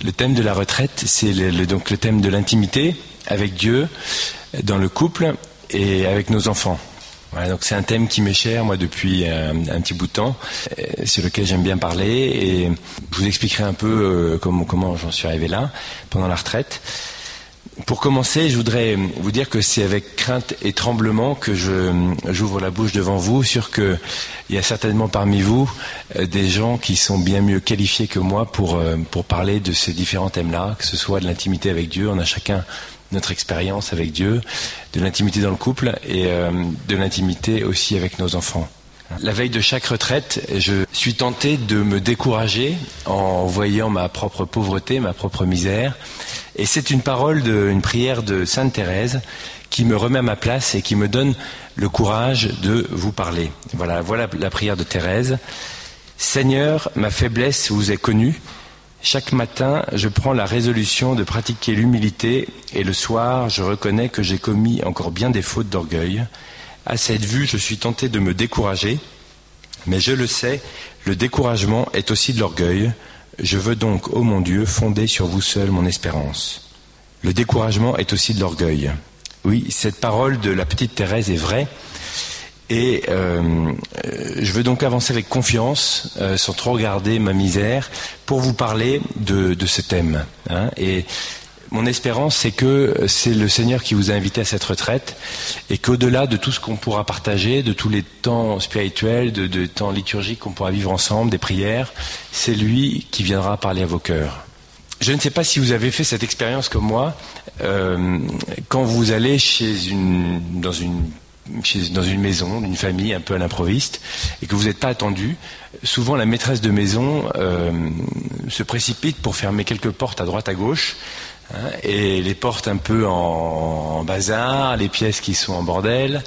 Le thème de la retraite, c'est donc le thème de l'intimité avec Dieu, dans le couple et avec nos enfants. Voilà, donc c'est un thème qui m'est cher, moi, depuis un petit bout de temps, sur lequel j'aime bien parler, et je vous expliquerai un peu comment j'en suis arrivé là, pendant la retraite. Pour commencer, je voudrais vous dire que c'est avec crainte et tremblement que j'ouvre la bouche devant vous, sûr qu'il y a certainement parmi vous des gens qui sont bien mieux qualifiés que moi pour parler de ces différents thèmes-là, que ce soit de l'intimité avec Dieu, on a chacun notre expérience avec Dieu, de l'intimité dans le couple et de l'intimité aussi avec nos enfants. La veille de chaque retraite, je suis tenté de me décourager en voyant ma propre pauvreté, ma propre misère. Et c'est une prière de Sainte Thérèse qui me remet à ma place et qui me donne le courage de vous parler. Voilà la prière de Thérèse. Seigneur, ma faiblesse vous est connue. Chaque matin, je prends la résolution de pratiquer l'humilité et le soir, je reconnais que j'ai commis encore bien des fautes d'orgueil. À cette vue, je suis tenté de me décourager, mais je le sais, le découragement est aussi de l'orgueil. Je veux donc, ô mon Dieu, fonder sur vous seul mon espérance. Le découragement est aussi de l'orgueil. Oui, cette parole de la petite Thérèse est vraie, et je veux donc avancer avec confiance, sans trop regarder ma misère, pour vous parler de ce thème. Et mon espérance, c'est que c'est le Seigneur qui vous a invité à cette retraite et qu'au-delà de tout ce qu'on pourra partager, de tous les temps spirituels, de temps liturgiques qu'on pourra vivre ensemble, des prières, c'est lui qui viendra parler à vos cœurs. Je ne sais pas si vous avez fait cette expérience comme moi, quand vous allez dans une maison, d'une famille un peu à l'improviste, et que vous n'êtes pas attendu, souvent la maîtresse de maison se précipite pour fermer quelques portes à droite à gauche, et les portes un peu en bazar, les pièces qui sont en bordel,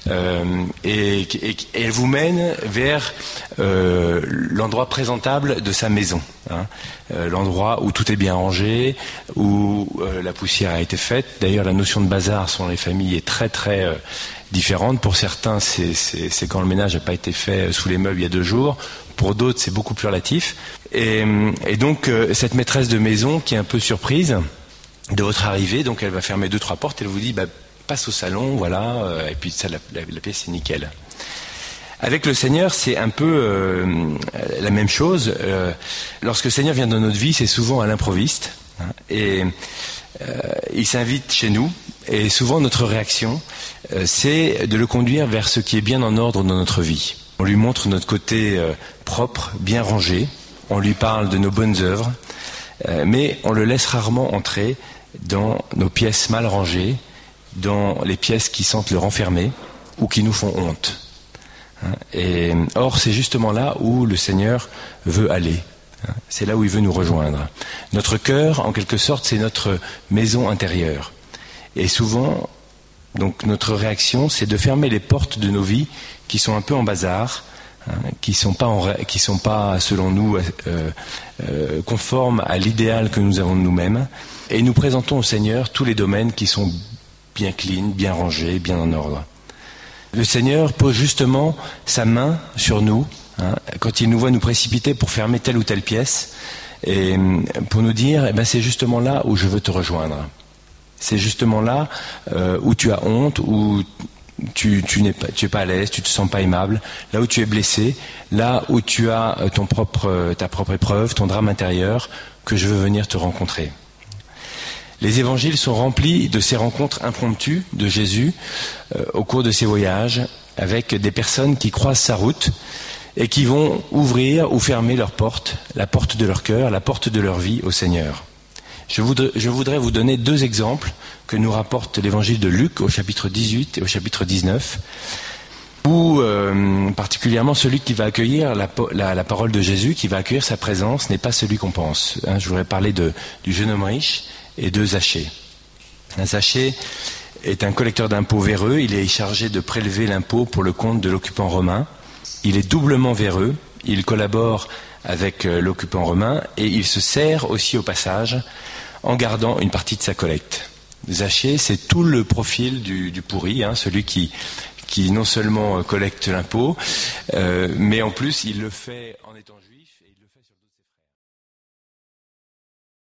et elle vous mène vers l'endroit présentable de sa maison, l'endroit où tout est bien rangé, où la poussière a été faite. D'ailleurs, la notion de bazar selon les familles est très très différente. Pour certains, c'est quand le ménage n'a pas été fait sous les meubles il y a 2 jours. Pour d'autres, c'est beaucoup plus relatif. Et donc, cette maîtresse de maison qui est un peu surprise de votre arrivée, donc elle va fermer 2-3 portes, elle vous dit passe au salon, voilà, et puis ça, la pièce est nickel. Avec le Seigneur, c'est un peu la même chose. Lorsque le Seigneur vient dans notre vie, c'est souvent à l'improviste, et il s'invite chez nous, et souvent notre réaction, c'est de le conduire vers ce qui est bien en ordre dans notre vie. On lui montre notre côté propre, bien rangé, on lui parle de nos bonnes œuvres, mais on le laisse rarement entrer dans nos pièces mal rangées, dans les pièces qui sentent le renfermer ou qui nous font honte. Et or, c'est justement là où le Seigneur veut aller. C'est là où il veut nous rejoindre. Notre cœur, en quelque sorte, c'est notre maison intérieure. Et souvent, donc, notre réaction, c'est de fermer les portes de nos vies qui sont un peu en bazar, qui sont pas selon nous conformes à l'idéal que nous avons de nous-mêmes, et nous présentons au Seigneur tous les domaines qui sont bien clean, bien rangés, bien en ordre. Le Seigneur pose justement sa main sur nous quand il nous voit nous précipiter pour fermer telle ou telle pièce, et pour nous dire c'est justement là où je veux te rejoindre. C'est justement là où tu as honte, où tu es pas à l'aise, tu te sens pas aimable, là où tu es blessé, là où tu as ta propre épreuve, ton drame intérieur, que je veux venir te rencontrer. Les évangiles sont remplis de ces rencontres impromptues de Jésus au cours de ses voyages, avec des personnes qui croisent sa route et qui vont ouvrir ou fermer leur porte, la porte de leur cœur, la porte de leur vie au Seigneur. Je voudrais vous donner 2 exemples que nous rapporte l'évangile de Luc au chapitre 18 et au chapitre 19, où particulièrement celui qui va accueillir la parole de Jésus, qui va accueillir sa présence, n'est pas celui qu'on pense. Je voudrais parler du jeune homme riche et de Zachée. Zachée est un collecteur d'impôts véreux, il est chargé de prélever l'impôt pour le compte de l'occupant romain. Il est doublement véreux, il collabore avec l'occupant romain et il se sert aussi au passage en gardant une partie de sa collecte. Zachée, c'est tout le profil du pourri, celui qui non seulement collecte l'impôt, mais en plus il le fait en étant juif.